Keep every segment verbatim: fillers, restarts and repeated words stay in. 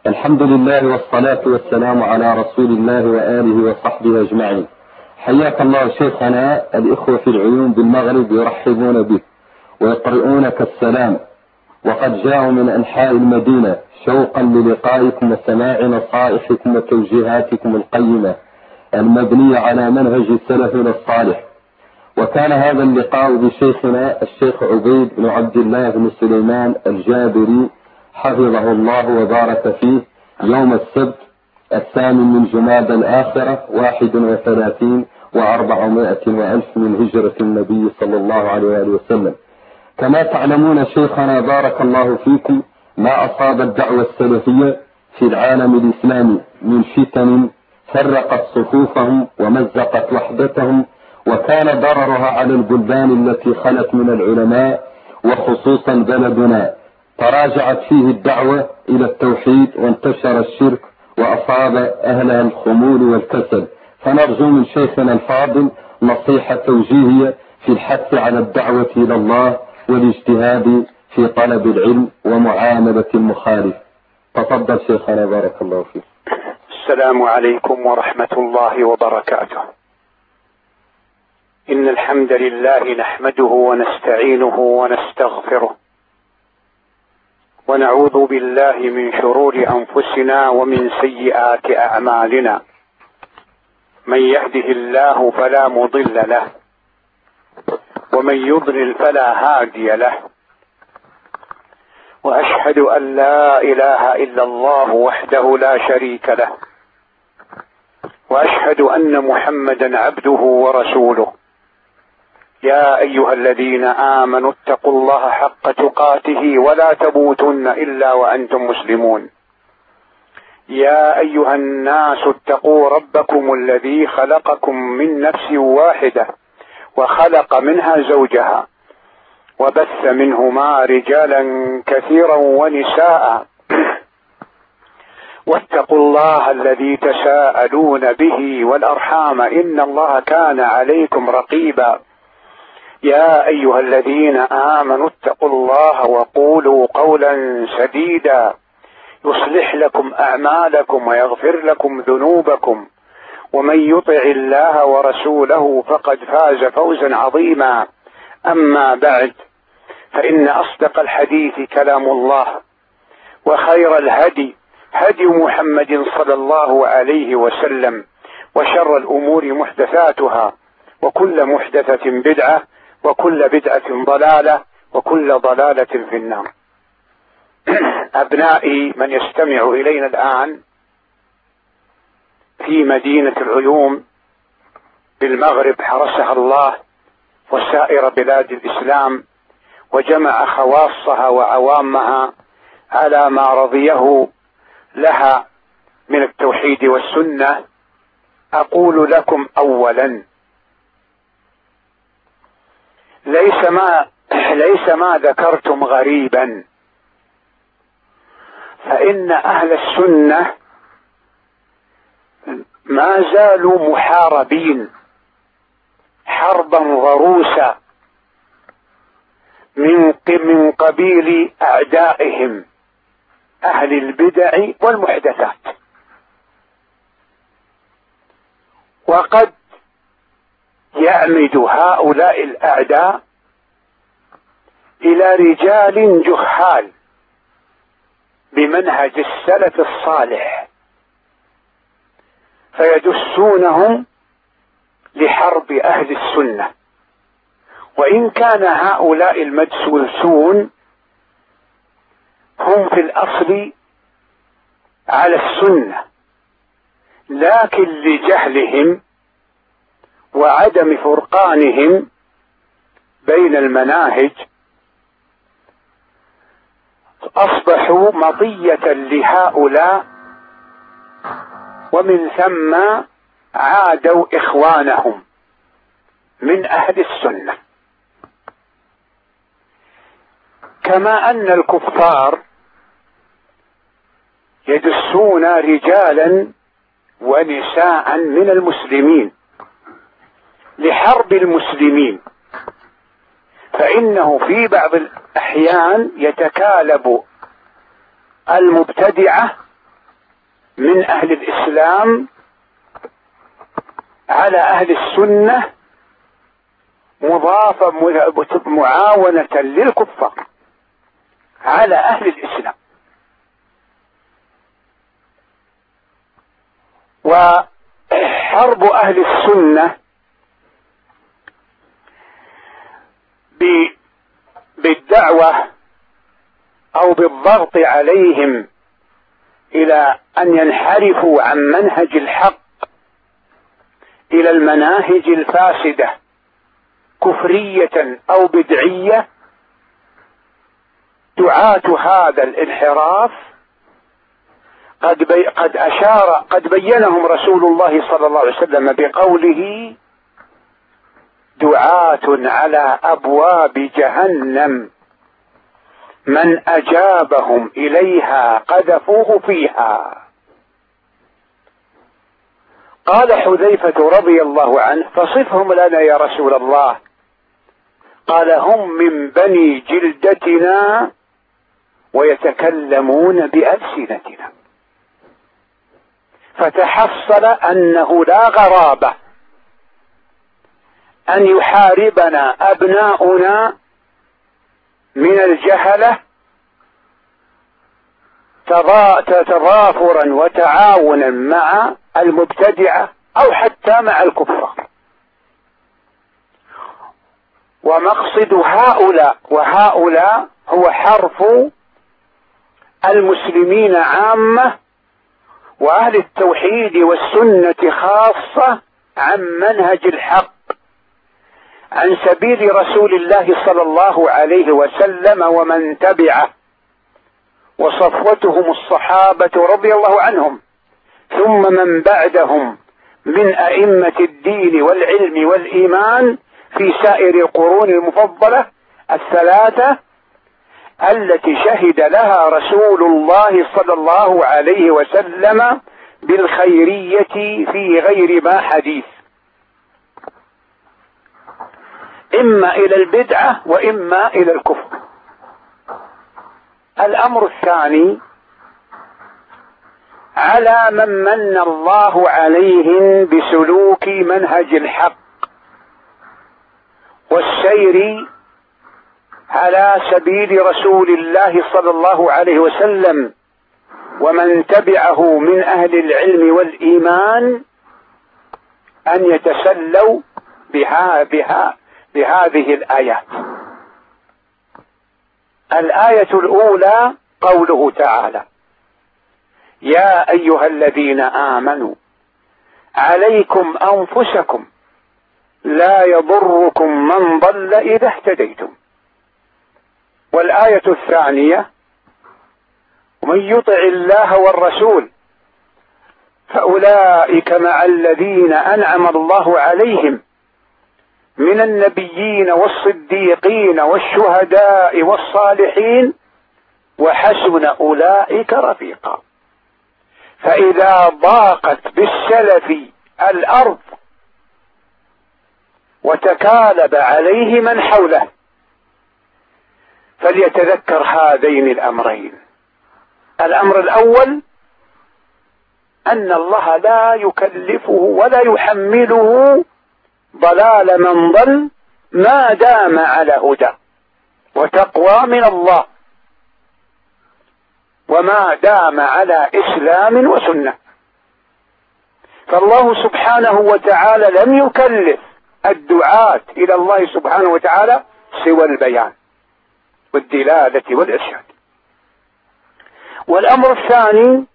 الحمد لله والصلاة والسلام على رسول الله وآله وصحبه أجمعين. حياك الله شيخنا. الإخوة في العيون بالمغرب يرحبون بك ويقرؤونك السلام، وقد جاءوا من أنحاء المدينة شوقا للقائكم وسماع نصائحكم وتوجيهاتكم القيمة المبنية على منهج سلفنا الصالح. وكان هذا اللقاء بشيخنا الشيخ عبيد بن عبد الله بن سليمان الجابري حفظه الله وبارك فيه يوم السبت الثامن من جمادى الآخرة واحد وثلاثين وأربعمائة وألف من هجرة النبي صلى الله عليه وسلم. كما تعلمون شيخنا بارك الله فيكم ما أصاب الدعوة السلفية في العالم الإسلامي من فتن فرقت صفوفهم ومزقت وحدتهم، وكان ضررها على البلدان التي خلت من العلماء، وخصوصا بلدنا تراجعت فيه الدعوة إلى التوحيد وانتشر الشرك وأصاب أهلها الخمول والكسل. فنرجو من شيخنا الفاضل نصيحة توجيهية في الحث على الدعوة إلى الله والاجتهاد في طلب العلم ومعاملة المخالف. تفضل شيخنا بارك الله فيك. السلام عليكم ورحمة الله وبركاته. إن الحمد لله نحمده ونستعينه ونستغفره، ونعوذ بالله من شرور أنفسنا ومن سيئات أعمالنا. من يهده الله فلا مضل له، ومن يضلل فلا هادي له. وأشهد أن لا إله إلا الله وحده لا شريك له، وأشهد أن محمدا عبده ورسوله. يا أيها الذين آمنوا اتقوا الله حق تقاته ولا تموتن إلا وأنتم مسلمون. يا أيها الناس اتقوا ربكم الذي خلقكم من نفس واحدة وخلق منها زوجها وبث منهما رجالا كثيرا ونساء واتقوا الله الذي تساءلون به والأرحام إن الله كان عليكم رقيبا. يا أيها الذين آمنوا اتقوا الله وقولوا قولا سديدا يصلح لكم أعمالكم ويغفر لكم ذنوبكم، ومن يطع الله ورسوله فقد فاز فوزا عظيما. أما بعد، فإن أصدق الحديث كلام الله، وخير الهدي هدي محمد صلى الله عليه وسلم، وشر الأمور محدثاتها، وكل محدثة بدعة، وكل بدعة ضلالة، وكل ضلالة في النار. أبنائي من يستمع إلينا الآن في مدينة العيون بالمغرب حرسها الله، وسائر بلاد الإسلام، وجمع خواصها وعوامها على ما رضيه لها من التوحيد والسنة، أقول لكم أولا: ليس ما ليس ما ذكرتم غريبا، فإن أهل السنة ما زالوا محاربين حربا ضروسا من من قبيل أعدائهم أهل البدع والمحدثات. وقد يعمد هؤلاء الأعداء إلى رجال جهال بمنهج السلف الصالح، فيدسونهم لحرب أهل السنة. وإن كان هؤلاء المدسوسون هم في الأصل على السنة، لكن لجهلهم وعدم فرقانهم بين المناهج أصبحوا مطية لهؤلاء، ومن ثم عادوا إخوانهم من أهل السنة. كما أن الكفار يدسون رجالا ونساء من المسلمين لحرب المسلمين، فإنه في بعض الأحيان يتكالب المبتدعة من أهل الإسلام على أهل السنة مضافة معاونة للكفار على أهل الإسلام. وحرب أهل السنة بالدعوة أو بالضغط عليهم إلى أن ينحرفوا عن منهج الحق إلى المناهج الفاسدة كفرية أو بدعية، دعاة هذا الانحراف قد, بي قد أشار قد بينهم رسول الله صلى الله عليه وسلم بقوله: دعاة على أبواب جهنم من أجابهم إليها قذفوه فيها. قال حذيفة رضي الله عنه: فصفهم لنا يا رسول الله. قال: هم من بني جلدتنا ويتكلمون بألسنتنا. فتحصل أنه لا غرابة أن يحاربنا أبناؤنا من الجهلة تضافرا وتعاونا مع المبتدعة أو حتى مع الكفار. ومقصد هؤلاء وهؤلاء هو حرف المسلمين عامة وأهل التوحيد والسنة خاصة عن منهج الحق، عن سبيل رسول الله صلى الله عليه وسلم ومن تبعه، وصفوتهم الصحابة رضي الله عنهم، ثم من بعدهم من أئمة الدين والعلم والإيمان في سائر القرون المفضلة الثلاثة التي شهد لها رسول الله صلى الله عليه وسلم بالخيرية في غير ما حديث، إما إلى البدعة وإما إلى الكفر. الأمر الثاني على من من الله عليهم بسلوك منهج الحق والسير على سبيل رسول الله صلى الله عليه وسلم ومن تبعه من أهل العلم والإيمان أن يتسلوا بها بها بهذه الآيات. الآية الأولى قوله تعالى: يا أيها الذين آمنوا عليكم أنفسكم لا يضركم من ضل إذا اهتديتم. والآية الثانية: ومن يطع الله والرسول فأولئك مع الذين أنعم الله عليهم من النبيين والصديقين والشهداء والصالحين وحسن أولئك رفيقا. فإذا ضاقت بالسلف الأرض وتكالب عليه من حوله فليتذكر هذين الأمرين. الأمر الأول أن الله لا يكلفه ولا يحمله ضلال من ضل ما دام على هدى وتقوى من الله، وما دام على إسلام وسنة. فالله سبحانه وتعالى لم يكلف الدعاة إلى الله سبحانه وتعالى سوى البيان والدلالة والإرشاد. والأمر الثاني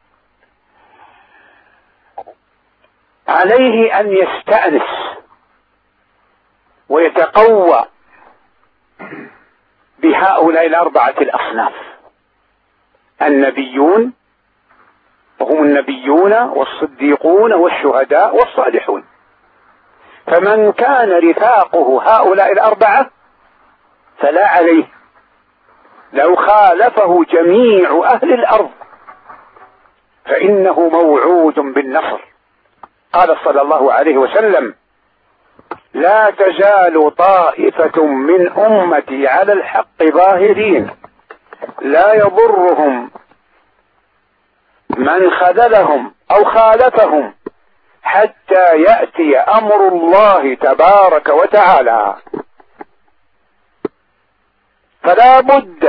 عليه أن يستأنس ويتقوى بهؤلاء الأربعة الأصناف: النبيون وهم النبيون والصديقون والشهداء والصالحون. فمن كان رفاقه هؤلاء الأربعة فلا عليه لو خالفه جميع أهل الأرض فإنه موعود بالنصر. قال صلى الله عليه وسلم: لا تزال طائفة من أمتي على الحق ظاهرين لا يضرهم من خذلهم أو خالفهم حتى يأتي أمر الله تبارك وتعالى. فلا بد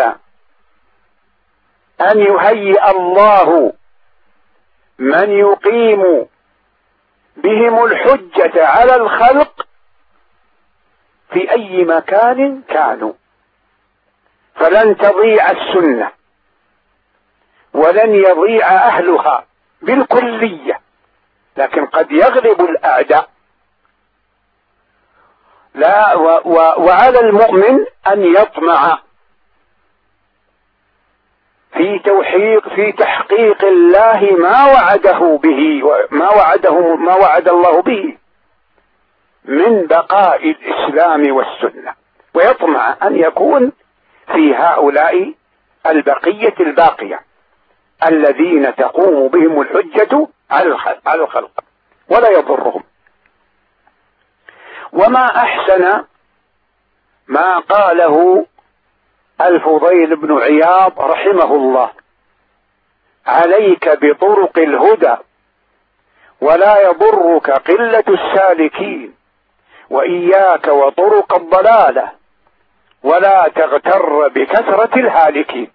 أن يهيئ الله من يقيم بهم الحجة على الخلق في أي مكان كانوا، فلن تضيع السنة ولن يضيع أهلها بالكلية، لكن قد يغلب الأعداء. لا و و وعلى المؤمن أن يطمع في توحيق في تحقيق الله ما وعده به وما وعده ما وعد الله به من بقاء الإسلام والسنة، ويطمع أن يكون في هؤلاء البقية الباقية الذين تقوم بهم الحجة على الخلق ولا يضرهم. وما أحسن ما قاله الفضيل بن عياض رحمه الله: عليك بطرق الهدى ولا يضرك قلة السالكين، وإياك وطرق الضلالة ولا تغتر بكثرة الهالكين.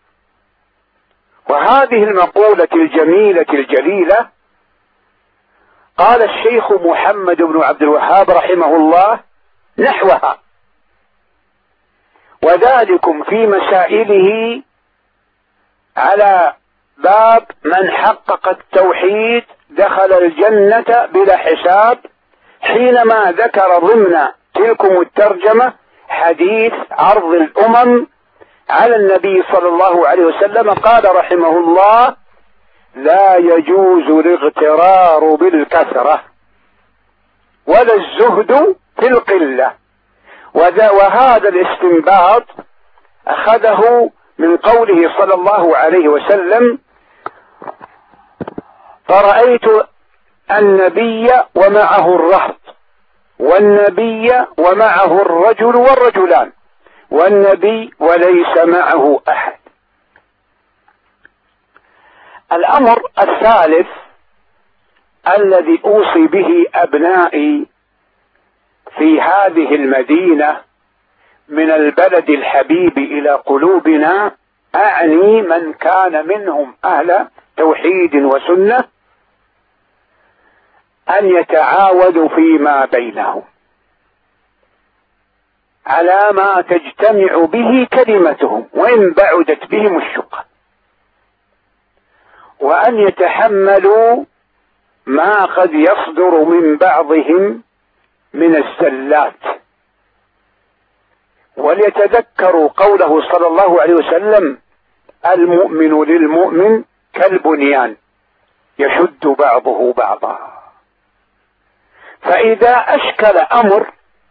وهذه المقولة الجميلة الجليلة قال الشيخ محمد بن عبد الوهاب رحمه الله نحوها، وذلكم في مسائله على باب من حقق التوحيد دخل الجنة بلا حساب، حينما ذكر ضمن تلكم الترجمة حديث عرض الأمم على النبي صلى الله عليه وسلم. قال رحمه الله: لا يجوز الاغترار بالكثرة ولا الزهد في القلة. وهذا الاستنباط أخذه من قوله صلى الله عليه وسلم: فرأيت النبي ومعه الرهط، والنبي ومعه الرجل والرجلان، والنبي وليس معه أحد. الأمر الثالث الذي أوصي به أبنائي في هذه المدينة من البلد الحبيب إلى قلوبنا، أعني من كان منهم أهل توحيد وسنة، أن يتعاودوا فيما بينهم على ما تجتمع به كلمتهم وإن بعدت بهم الشقة، وأن يتحملوا ما قد يصدر من بعضهم من الزلات، وليتذكروا قوله صلى الله عليه وسلم: المؤمن للمؤمن كالبنيان يشد بعضه بعضا. فإذا أشكل أمر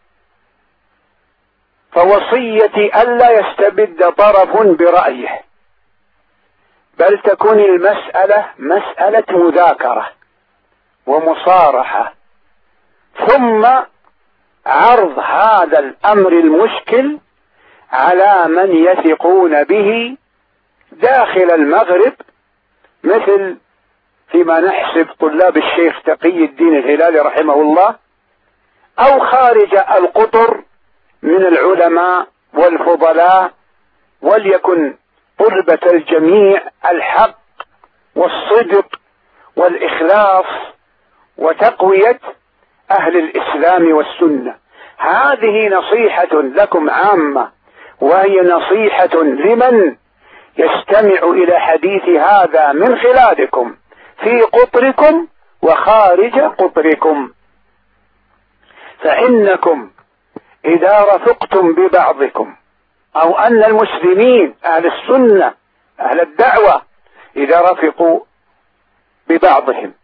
فوصيتي ألا يستبد طرف برأيه، بل تكون المسألة مسألة مذاكرة ومصارحة، ثم عرض هذا الأمر المشكل على من يثقون به داخل المغرب، مثل فيما نحسب طلاب الشيخ تقي الدين الهلالي رحمه الله، أو خارج القطر من العلماء والفضلاء، وليكن قربة الجميع الحق والصدق والإخلاص وتقوية أهل الإسلام والسنة. هذه نصيحة لكم عامة، وهي نصيحة لمن يستمع إلى حديث هذا من خلالكم في قطركم وخارج قطركم. فإنكم إذا رفقتم ببعضكم، أو أن المسلمين أهل السنة أهل الدعوة إذا رفقوا ببعضهم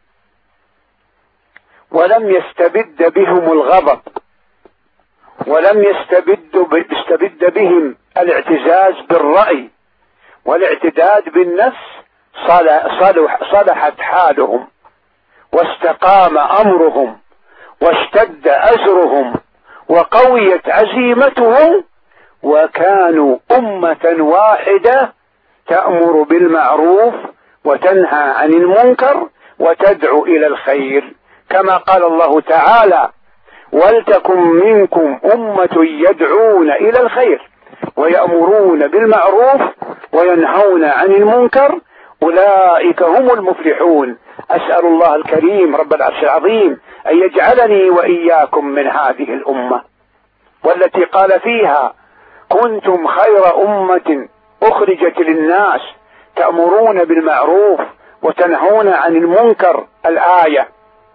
ولم يستبد بهم الغضب، ولم يستبد يستبد بهم الاعتزاز بالرأي والاعتداد بالنفس، صلح صلحت حالهم واستقام أمرهم واشتد أزرهم وقويت عزيمتهم، وكانوا أمة واحدة تأمر بالمعروف وتنهى عن المنكر وتدعو إلى الخير، كما قال الله تعالى: ولتكن منكم أمة يدعون إلى الخير ويأمرون بالمعروف وينهون عن المنكر أولئك هم المفلحون. أسأل الله الكريم رب العرش العظيم أن يجعلني وإياكم من هذه الأمة، والتي قال فيها: كنتم خير أمة أخرجت للناس تأمرون بالمعروف وتنهون عن المنكر، الآية.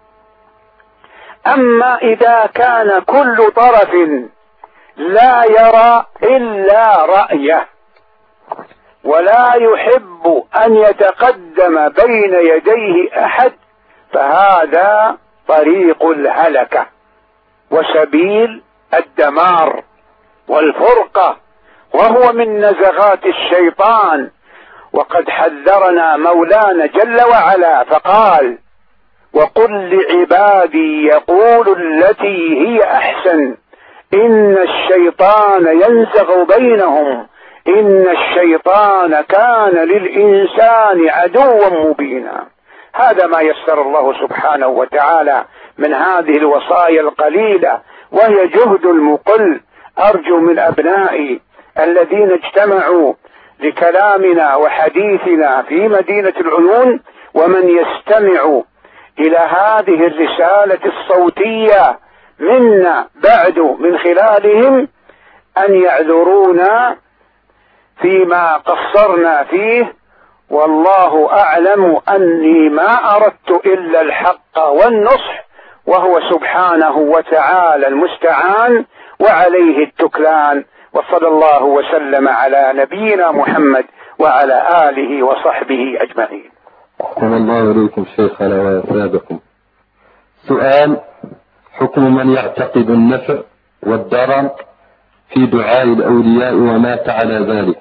أما إذا كان كل طرف لا يرى إلا رأيه ولا يحب أن يتقدم بين يديه أحد، فهذا طريق الهلكة وسبيل الدمار والفرقة، وهو من نزغات الشيطان. وقد حذرنا مولانا جل وعلا فقال: وقل لعبادي يقولوا التي هي أحسن إن الشيطان ينزغ بينهم إن الشيطان كان للإنسان عدوا مبينا. هذا ما يسر الله سبحانه وتعالى من هذه الوصايا القليلة، وهي جهد المقل. أرجو من أبنائي الذين اجتمعوا لكلامنا وحديثنا في مدينة العيون ومن يستمع إلى هذه الرسالة الصوتية منا بعد من خلالهم أن يعذرونا فيما قصرنا فيه، والله أعلم أني ما أردت إلا الحق والنصح، وهو سبحانه وتعالى المستعان وعليه التكلان. وصلى الله وسلم على نبينا محمد وعلى آله وصحبه أجمعين. أحسن الله إليكم شيخنا ويثابكم. سؤال: حكم من يعتقد النفع والضرر في دعاء الأولياء ومات على ذلك؟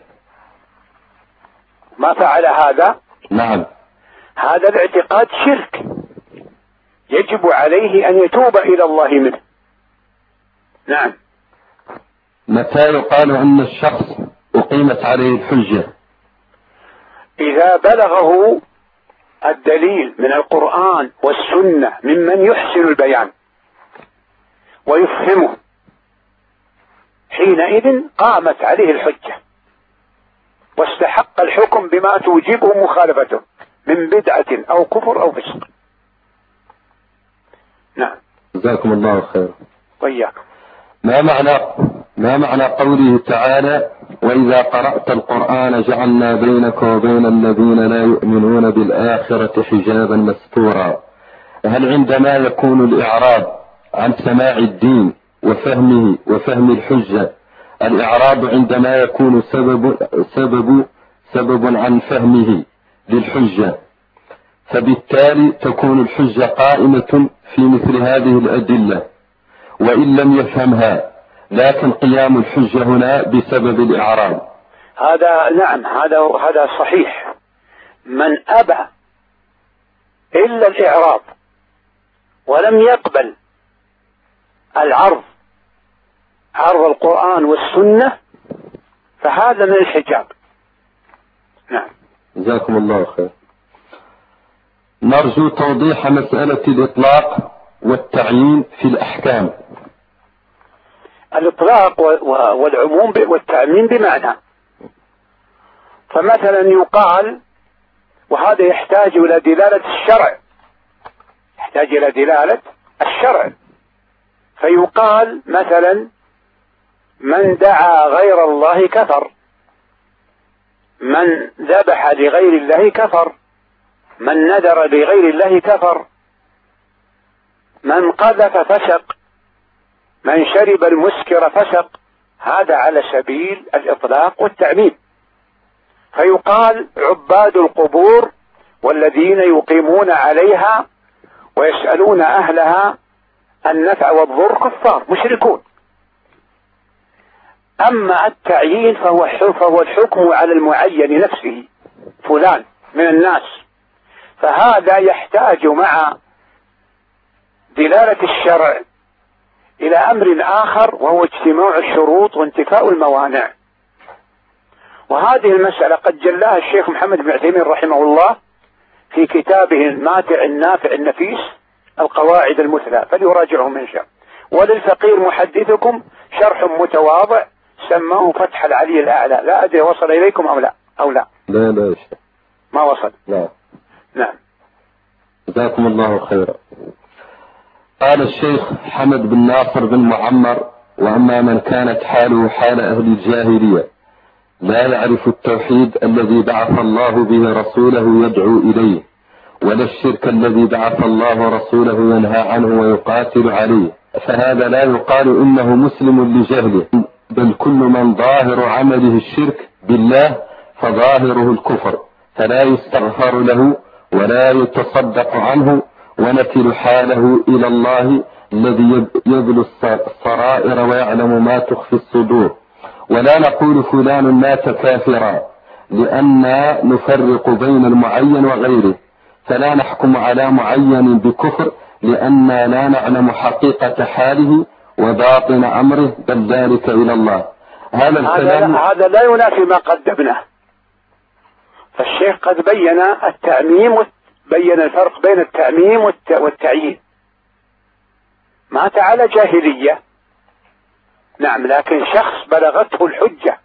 ما فعل هذا؟ نعم. هذا الاعتقاد شرك، يجب عليه أن يتوب إلى الله منه. نعم. متى يقال أن الشخص أقيمت عليه الحجة؟ إذا بلغه الدليل من القرآن والسنة ممن يحسن البيان ويفهمه، حينئذ قامت عليه الحجة واستحق الحكم بما توجبه مخالفته من بدعة أو كفر أو فسق. نعم. جزاكم الله خير. وإياكم. ما معنى ما معنى قوله تعالى: وإذا قرأت القرآن جعلنا بينك وبين الذين لا يؤمنون بالآخرة حجابا مستورا؟ هل عندما يكون الإعراض عن سماع الدين وفهمه وفهم الحجة، الإعراض عندما يكون سبب سبب سبب عن فهمه للحجة، فبالتالي تكون الحجة قائمة في مثل هذه الأدلة وإن لم يفهمها، لكن قيام الحجة هنا بسبب الإعراض؟ هذا نعم، هذا هذا صحيح. من أبى إلا الإعراض ولم يقبل العرض عرض القرآن والسنة فهذا من الحجاب. نعم. جزاكم الله خير. نرجو توضيح مسألة الإطلاق والتعيين في الأحكام. الإطلاق والعموم والتعميم بمعنى، فمثلا يقال، وهذا يحتاج إلى دلالة الشرع، يحتاج إلى دلالة الشرع، فيقال مثلا: من دعا غير الله كفر، من ذبح لغير الله كفر، من نذر لغير الله كفر، من قذف فسق، من شرب المسكر فسق. هذا على سبيل الإطلاق والتعميم. فيقال: عباد القبور والذين يقيمون عليها ويسألون أهلها النفع والضر كفار مشركون. أما التعيين فهو فهو الحكم على المعين نفسه، فلان من الناس، فهذا يحتاج مع دلالة الشرع إلى أمر آخر، وهو اجتماع الشروط وانتفاء الموانع. وهذه المسألة قد جلاها الشيخ محمد بن عثيمين رحمه الله في كتابه الماتع النافع النفيس القواعد المثلى فليراجعه من شاء. وللفقير محدثكم شرح متواضع سماه فتح العلي الأعلى. لا أدري وصل إليكم أو لا أو لا لا لا يا شيخ ما وصل. لا. نعم جزاكم الله خيرا. قال الشيخ حمد بن ناصر بن معمر: وأما من كانت حاله حال أهل الجاهلية لا يعرف التوحيد الذي بعث الله به رسوله يدعو إليه، ولا الشرك الذي بعث الله رسوله ينهى عنه ويقاتل عليه، فهذا لا يقال إنه مسلم لجهله، بل كل من ظاهر عمله الشرك بالله فظاهره الكفر، فلا يستغفر له ولا يتصدق عنه، ونكل حاله إلى الله الذي يبلو السرائر ويعلم ما تخفي الصدور. ولا نقول فلان مات كافرا لأننا نفرق بين المعين وغيره، فلا نحكم على معين بكفر لأننا لا نعلم حقيقة حاله وباطن أمره، بل ذلك إلى الله. هذا الكلام هذا لا ينافي ما قدمناه. فالشيخ قد بين التعميم، بين الفرق بين التعميم والتعيين. مات على جاهلية نعم، لكن شخص بلغته الحجة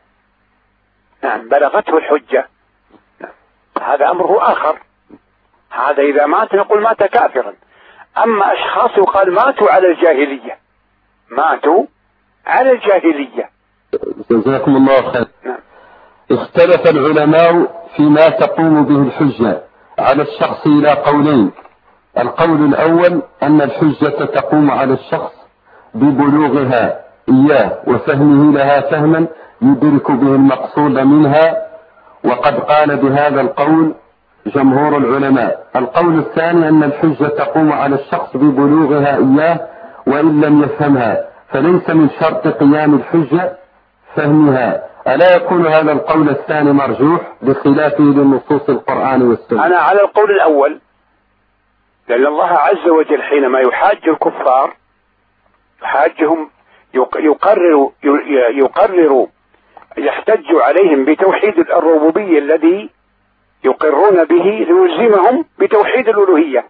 نعم بلغته الحجة نعم. هذا أمره آخر. هذا إذا مات نقول مات كافرا. أما أشخاص يقال ماتوا على الجاهلية، ماتوا على الجاهلية. جزاكم الله خير. نعم. اختلف العلماء فيما تقوم به الحجة على الشخص إلى قولين. القول الأول أن الحجة تقوم على الشخص ببلوغها إياه وفهمه لها فهما يدرك به المقصود منها، وقد قال بهذا القول جمهور العلماء. القول الثاني أن الحجة تقوم على الشخص ببلوغها إياه وإن لم يفهمها، فليس من شرط قيام الحجة فهمها. ألا يكون هذا القول الثاني مرجوح بخلافه لنصوص القرآن والسنة؟ أنا على القول الأول، لأن الله عز وجل حينما يحاج الكفار يحاجهم يقرر يقرر يحتج عليهم بتوحيد الربوبية الذي يقرون به ليلزمهم بتوحيد الألوهية.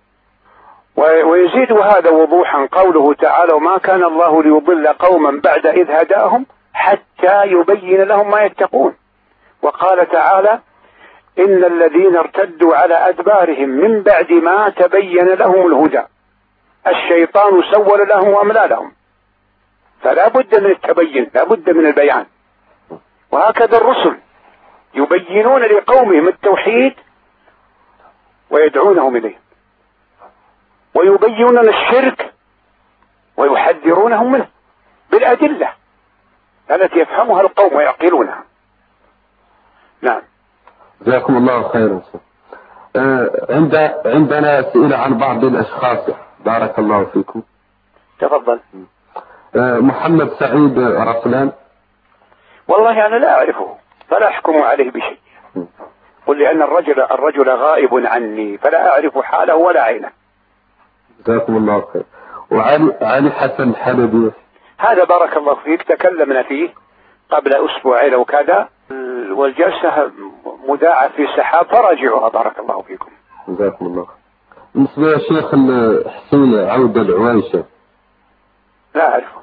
ويزيد هذا وضوحا قوله تعالى: وما كان الله ليضل قوما بعد إذ هداهم حتى يبين لهم ما يتقون. وقال تعالى: إن الذين ارتدوا على أدبارهم من بعد ما تبين لهم الهدى الشيطان سول لهم وأملى لهم. فلا بد من التبين، لا بد من البيان. وهكذا الرسل يبينون لقومهم التوحيد ويدعونهم إليه، ويبينون الشرك ويحذرونهم منه بالأدلة التي يفهمها القوم ويعقلونها. نعم. جزاكم الله خيرا. آه عند عندنا أسئلة عن بعض الأشخاص. بارك الله فيكم. تفضل. آه محمد سعيد رسلان. والله أنا لا أعرفه فلا أحكم عليه بشيء. قل لأن الرجل الرجل غائب عني فلا أعرف حاله ولا عينه. جزاكم الله خير. وعلي علي حسن الحلبي. هذا بارك الله فيك تكلمنا فيه قبل أسبوعين أو كذا، والجلسة مذاعة في سحاب فراجعوها. بارك الله فيكم. جزاكم الله. بالنسبة يا شيخ حسين عودة العويشة. لا أعرفه.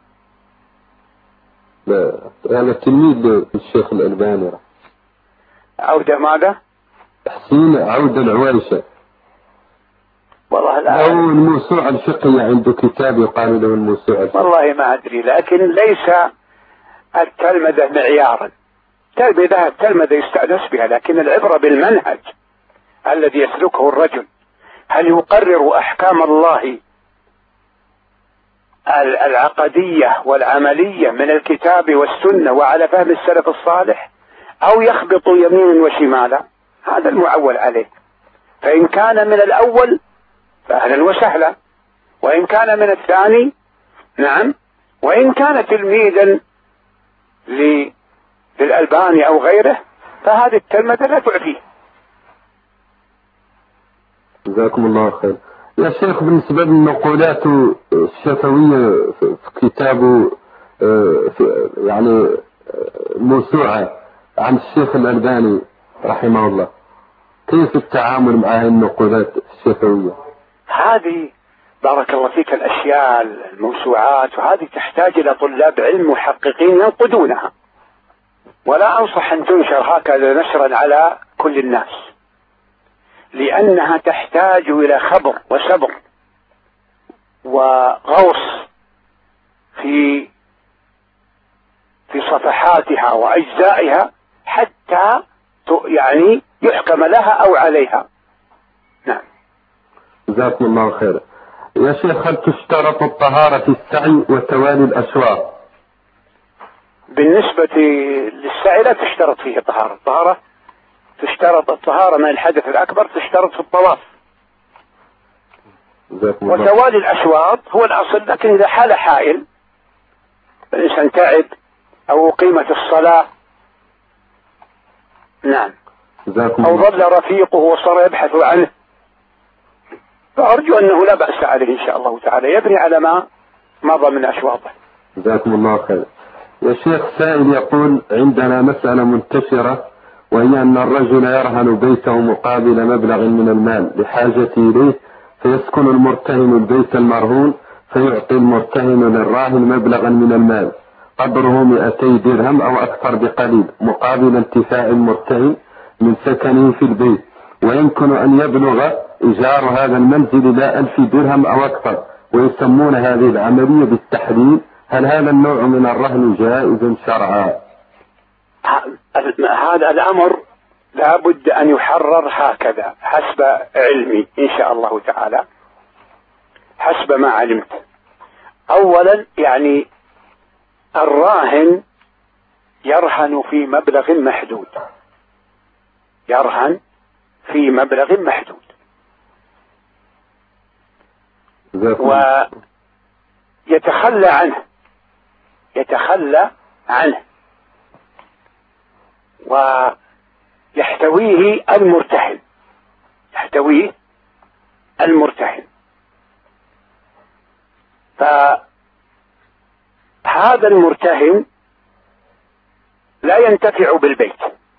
لا هذا تلميذ للشيخ الألباني. عودة ماذا؟ حسين عودة العويشة. والله لا أو الموسوعة الفقهية عنده كتاب يقال له الموسوعة الفقهية. والله ما أدري، لكن ليس التلمذة معيارا. تلمذة التلمذة يستأنس بها، لكن العبرة بالمنهج الذي يسلكه الرجل. هل يقرر أحكام الله العقدية والعملية من الكتاب والسنة وعلى فهم السلف الصالح، أو يخبط يمينا وشمالا؟ هذا المعول عليه. فإن كان من الأول فأهلا وسهلا، وإن كان من الثاني نعم، وإن كان تلميذا للألباني أو غيره فهذه التلمذة لا تعفيه. جزاكم الله خير. يا شيخ بالنسبة للنقولات الشفوية في كتابه يعني موسوعة عن الشيخ الألباني رحمه الله، كيف التعامل مع هذه النقودات الشفوية؟ هذه بارك الله فيك الأشياء الموسوعات، وهذه تحتاج إلى طلاب علم محققين ينقدونها، ولا أنصح أن تنشر هكذا نشرا على كل الناس، لأنها تحتاج إلى خبر وسبر وغوص في في صفحاتها وأجزائها حتى يعني يحكم لها أو عليها. نعم. جزاكم الله خيرا. يا شيخ، هل تشترط الطهارة في السعي وتوالي الأشواط؟ بالنسبة للسعي لا تشترط فيه الطهارة. الطهارة تشترط الطهارة من الحدث الأكبر تشترط في الطواف، وتوالي الأشواط هو الأصل. لكن إذا حال حائل الإنسان تعب أو قيمة الصلاة، نعم، أو ظل رفيقه وصار يبحث عنه، فأرجو أنه لا بأس عليه إن شاء الله تعالى، يبني على ما مضى من أشواطه. جزاكم الله خير. يا شيخ، سائل يقول: عندنا مسألة منتشرة، وهي أن الرجل يرهن بيته مقابل مبلغ من المال لحاجته إليه، فيسكن المرتهن البيت المرهون، فيعطي المرتهن للراهن مبلغا من المال قدره مئتي درهم أو أكثر بقليل مقابل انتفاع المرتهن من سكنه في البيت، ويمكن أن يبلغ إيجار هذا المنزل إلى ألف درهم أو أكثر، ويسمون هذه العملية بالتحليل. هل هذا النوع من الرهن جائز شرعا؟ هذا الأمر لا بد أن يحرر هكذا حسب علمي إن شاء الله تعالى، حسب ما علمت. أولا يعني الراهن يرهن في مبلغ محدود، يرهن في مبلغ محدود، ويتخلى عنه يتخلى عنه ويحتويه المرتهن يحتويه المرتهن فهذا المرتهن لا ينتفع بالبيت،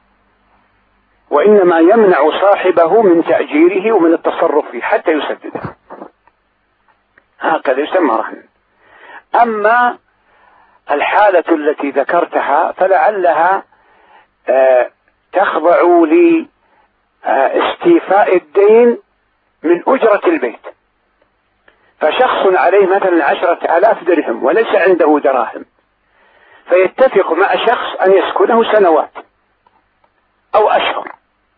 وإنما يمنع صاحبه من تأجيره ومن التصرف فيه حتى يسدده، هكذا يسمى رهن. أما الحالة التي ذكرتها فلعلها آه تخضع لاستيفاء الدين من أجرة البيت، فشخص عليه مثلا عشرة آلاف درهم وليس عنده دراهم، فيتفق مع شخص أن يسكنه سنوات أو أشهر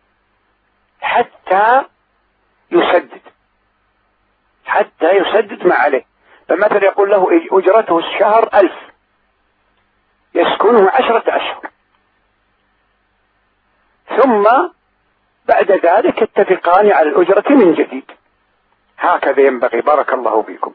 حتى يسدد حتى يسدد ما عليه. فمثلا يقول له أجرته الشهر ألف، يسكنه عشرة أشهر، ثم بعد ذلك يتفقان على الأجرة من جديد. هكذا ينبغي. بارك الله فيكم.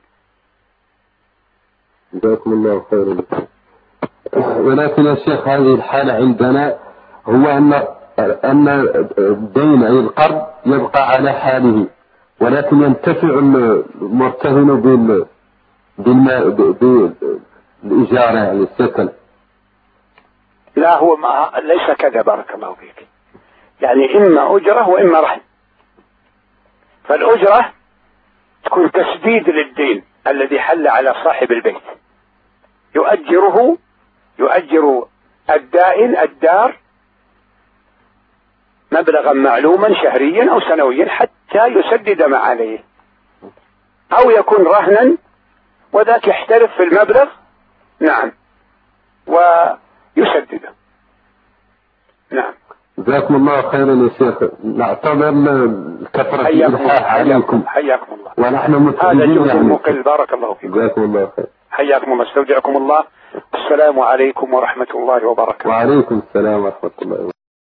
جزاكم الله خيرا. ولكن يا شيخ، هذه الحالة عندنا هو أن أن الدين أي القرض يبقى على حاله، ولكن ينتفع المرتهن بال بالإجارة يعني السكن. لا، هو ما ليس كذا. بارك الله فيك. يعني إما أجرة وإما رهن. فالأجرة تكون تسديد للدين الذي حل على صاحب البيت، يؤجره يؤجر الدائن الدار مبلغا معلوما شهريا أو سنويا حتى يسدد ما عليه، أو يكون رهنا وذاك يحترف في المبلغ، نعم، ويسدده. نعم. جزاكم الله خيرا يا شيخ. نعتذر كثرة الإلحاح عليكم. حياكم الله. ونحن متعبين هذا جهد مقل. بارك الله فيكم. جزاكم الله خير. حياكم الله. استودعكم الله. السلام عليكم ورحمة الله وبركاته. وعليكم السلام ورحمة الله وبركاته.